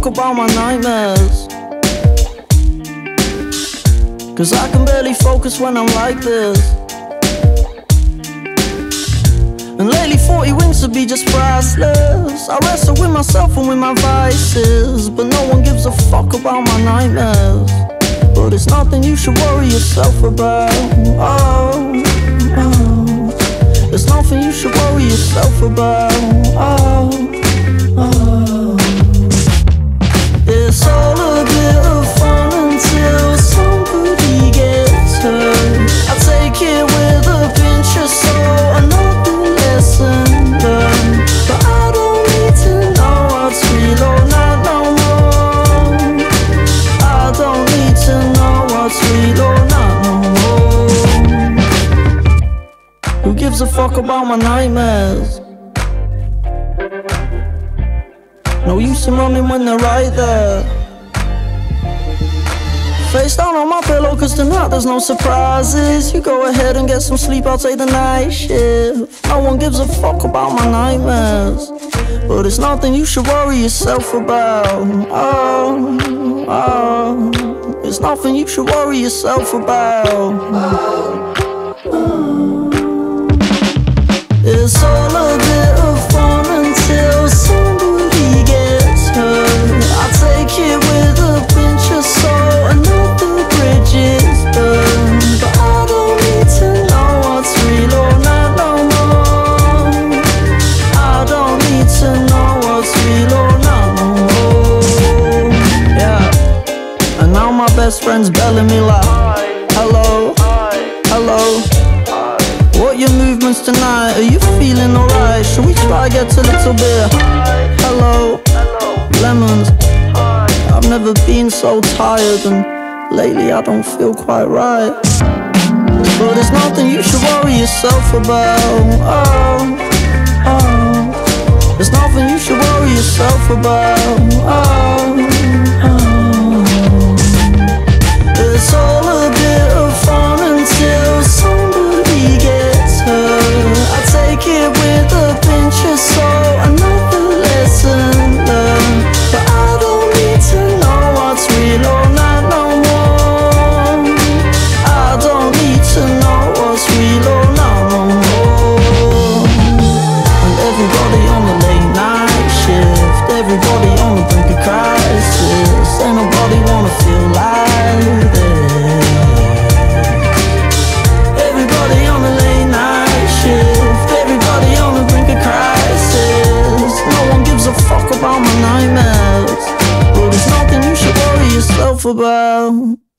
about my nightmares, 'cause I can barely focus when I'm like this. And lately 40 wings to be just priceless. I wrestle with myself and with my vices, but no one gives a fuck about my nightmares. But it's nothing you should worry yourself about. Oh, oh. It's nothing you should worry yourself about. Oh, oh. It's all a bit of fun until somebody gets hurt. I take it with a pinch of salt, another lesson learned. But I don't need to know what's real or not no more. I don't need to know what's real or not no more. Who gives a fuck about my nightmares? No use in running when they're right there. Face down on my pillow, 'cause tonight there's no surprises. You go ahead and get some sleep, I'll take the night shift. No one gives a fuck about my nightmares, but it's nothing you should worry yourself about. Oh, oh. It's nothing you should worry yourself about. It's all a bit of fun until somebody gets hurt. I take it with a pinch of salt, another bridge is burned. But I don't need to know what's real or not no more. I don't need to know what's real or not no more. Yeah. And now my best friend's belling me like, hello, hello. What your movements tonight? Are you feeling alright? Should we try get a little bit? Hello, lemons. I've never been so tired, and lately I don't feel quite right. But it's nothing you should worry yourself about. Oh, oh. There's nothing you should worry yourself about. Oh, oh. It's all a bit of fun until somebody gets hurt. I take it with a pinch of salt, another lesson learned. But I don't need to know what's real or not no more. I don't need to know what's real or not no more. And everybody on the late night shift, everybody on the brink of crisis. Ain't nobody wanna feel like this. Everybody on the late night shift, everybody on the brink of crisis. No one gives a fuck about my nightmares, but it's nothing you should worry yourself about.